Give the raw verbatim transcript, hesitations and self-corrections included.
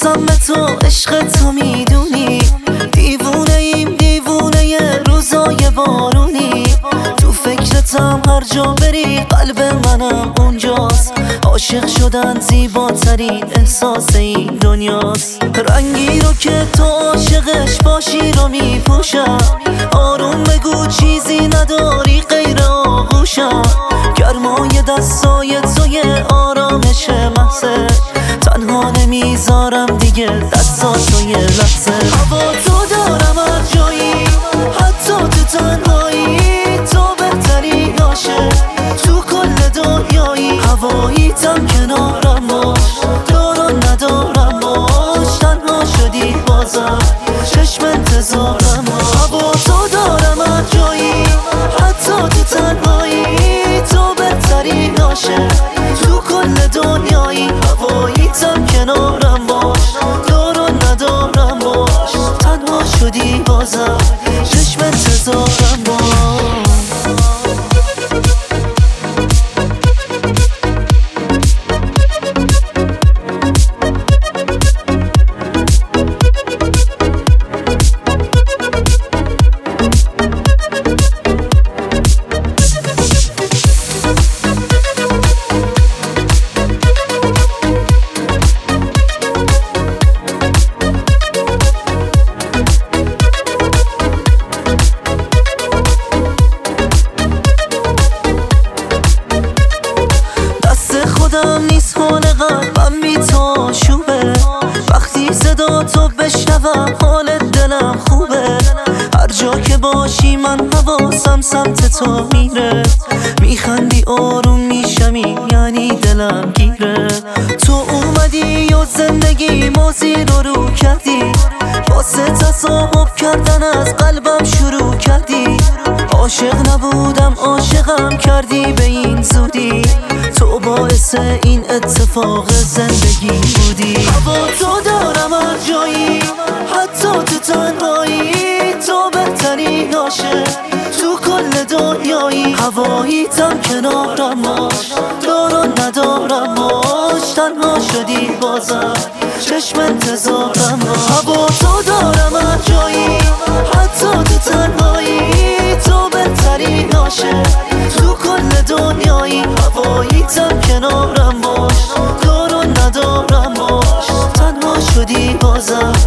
عاشقم به تو، عشق تو میدونی. دیوونه ایم دیوونه ی روزای بارونی. تو فکرتم هر جا بری قلب منم اونجاست. عاشق شدن زیباترین احساس این دنیاست. رنگی رو که تو عاشقش باشی رو میپوشم. آروم بگو چیزی نداری غیر آغوشم. گرمای دستای توی آرامش محضه. تنها نمیذارم دیگه دستاتو یه لحظه. هوا تو دارم هر جایی، حتی تو تنهایی. تو بهترین عاشق تو کل دنیایی. هواییتم کنارم باش، دارم ندارم باش. تنها شدی بازم چشم انتظارم باش. هوا تو دارم هر جایی، حتی تو تنهایی. تو بهترین عاشق تو کل دنیایی. هواییتم کنارم باش، دارم ندارم باش. تنها شدی بازم چشم انتظارم باش. خودم نیست حال قلبم بی تو شوبه. وقتی صدا تو بشنوم حال دلم خوبه. هر جا که باشی من حواسم سمت تو میره. میخندی آروم میشمی یعنی دلم گیره. تو اومدی و زندگی موزی رو رو کردی. واسه تصاحب کردن از قلبم شروع کردی. عاشق نبودم عاشقم کردی به این زودی. تو باعث این اتفاق زندگی بودی. هوا تو دارم هر جایی، حتی تو تنهایی. تو بهترین عاشق تو کل دنیایی. هواییتم کنارم باش، دارم ندارم باش. تنها شدی بازم چشم انتظارم باش. هوا تو دارم هر جایی، حتی تو تنهایی. تو بهترین عاشق تو کل دنیایی. هواییتم کنارم باش، دارم ندارم باش. تنها شدی بازم